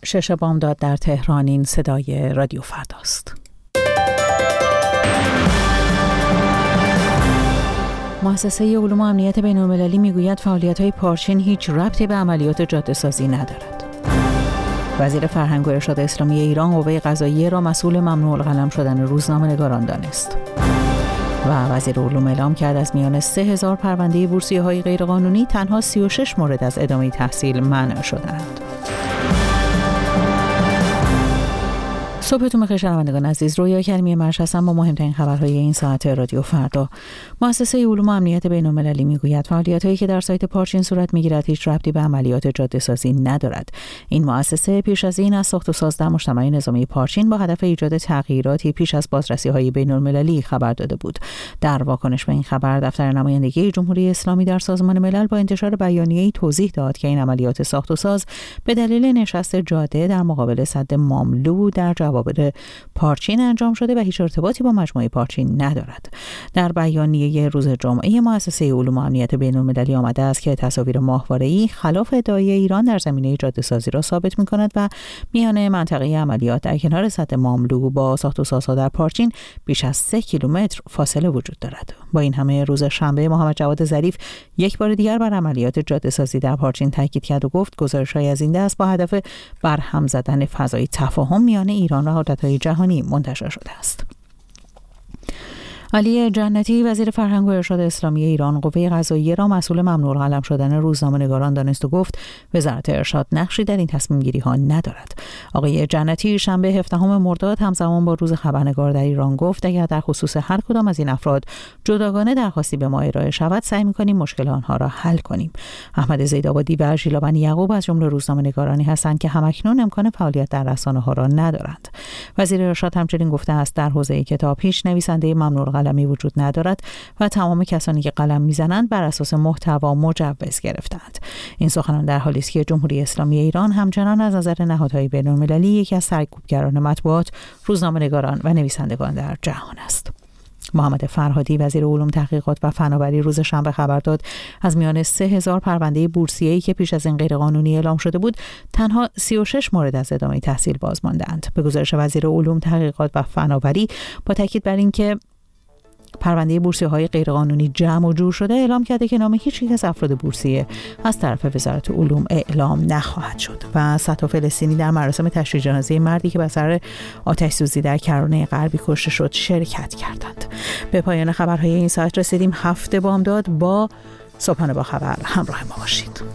6 بامداد در تهران. این صدای رادیو فرداست. مؤسسه علوم و امنیت بین‌المللی میگوید فعالیت‌های پارچین هیچ ربطی به عملیات جاده‌سازی ندارد. وزیر فرهنگ و ارشاد اسلامی ایران قوه قضاییه را مسئول ممنوع القلم شدن روزنامه‌نگاران دانست. و وزیر علوم اعلام کرد از میان 3000 پرونده بورسیه‌های غیرقانونی تنها 36 مورد از ادامه تحصیل منع شدند. صبحتون بخیر شنوندگان عزیز. رویا کریمی مرش هستم با مهمترین خبرهای این ساعت رادیو فردا. مؤسسه علوم و امنیت بین‌المللی میگوید فعالیت‌هایی که در سایت پارچین صورت میگیرد هیچ ربطی به عملیات جاده‌سازی ندارد. این مؤسسه پیش از این از ساخت و ساز در مجتمع نظامی پارچین با هدف ایجاد تغییراتی پیش از بازرسی‌های بین‌المللی خبر داده بود. در واکنش به این خبر دفتر نمایندگی جمهوری اسلامی در سازمان ملل با انتشار بیانیه‌ای توضیح داد که این عملیات ساخت و ساز به دلیل نشست جاده در مقابل سد ماملو در جواب پارچین انجام شده و هیچ ارتباطی با مجموعه پارچین ندارد. در بیانیه روز جمعه مؤسسه علوم و امنیت بین‌المللی آمده است که تصاویر ماهواره‌ای خلاف ادعای ایران در زمینه جاده‌سازی را ثابت می‌کند و میان منطقه عملیات در کنار سد ماملو با ساخت و سازها در پارچین بیش از 3 کیلومتر فاصله وجود دارد. با این همه روز شنبه محمد جواد ظریف یک بار دیگر بر عملیات جاده‌سازی در پارچین تاکید کرد و گفت گزارش‌های از این دست با هدف برهم زدن فضای تفاهم میان ایران و قدرت‌های جهانی منتشر شده است. علی جنتی وزیر فرهنگ و ارشاد اسلامی ایران قوه قضاییه را مسئول ممنوع القلم شدن روزنامه‌نگاران دانست و گفت وزارت ارشاد نقشی در این تصمیم گیری ها ندارد. آقای جنتی شنبه 17 مرداد همزمان با روز خبرنگار در ایران گفت اگر در خصوص هر کدام از این افراد جداگانه درخواستی به ما ارائه شود سعی می‌کنیم مشکل آنها را حل کنیم. احمد زیدآبادی و ژیلا بنی یعقوب از جمله روزنامه‌نگارانی هستند که همکنون امکان فعالیت در رسانه‌ها را ندارند. وزیر ارشاد همچنین گفته است در حوزه کتاب هیچ نویسنده ممنوع قلمی وجود ندارد و تمام کسانی که قلم میزنند بر اساس محتوا مجوز گرفتند. این سخنان در حالی است که جمهوری اسلامی ایران همچنان از نظر نهادهای بین‌المللی یکی از سرکوبگران مطبوعات، روزنامه‌نگاران و نویسندگان در جهان است. محمد فرهادی وزیر علوم تحقیقات و فناوری روز شنبه خبر داد از میان 3000 پرونده بورسیه‌ای که پیش از این غیرقانونی اعلام شده بود تنها 36 مورد از ادامه تحصیل باز ماندند. به گزارش وزیر علوم تحقیقات و فناوری با تاکید بر اینکه پرونده بورسیه‌های غیرقانونی جمع و جور شده اعلام کرده که نام هیچ یک از افراد بورسیه از طرف وزارت علوم اعلام نخواهد شد. و صدها فلسطینی در مراسم تشییع جنازه مردی که به اثر آتش‌سوزی در کرانه غربی کشته شد شرکت کردند. به پایان خبرهای این ساعت رسیدیم. 7 بامداد با صبحانه با خبر همراه ما باشید.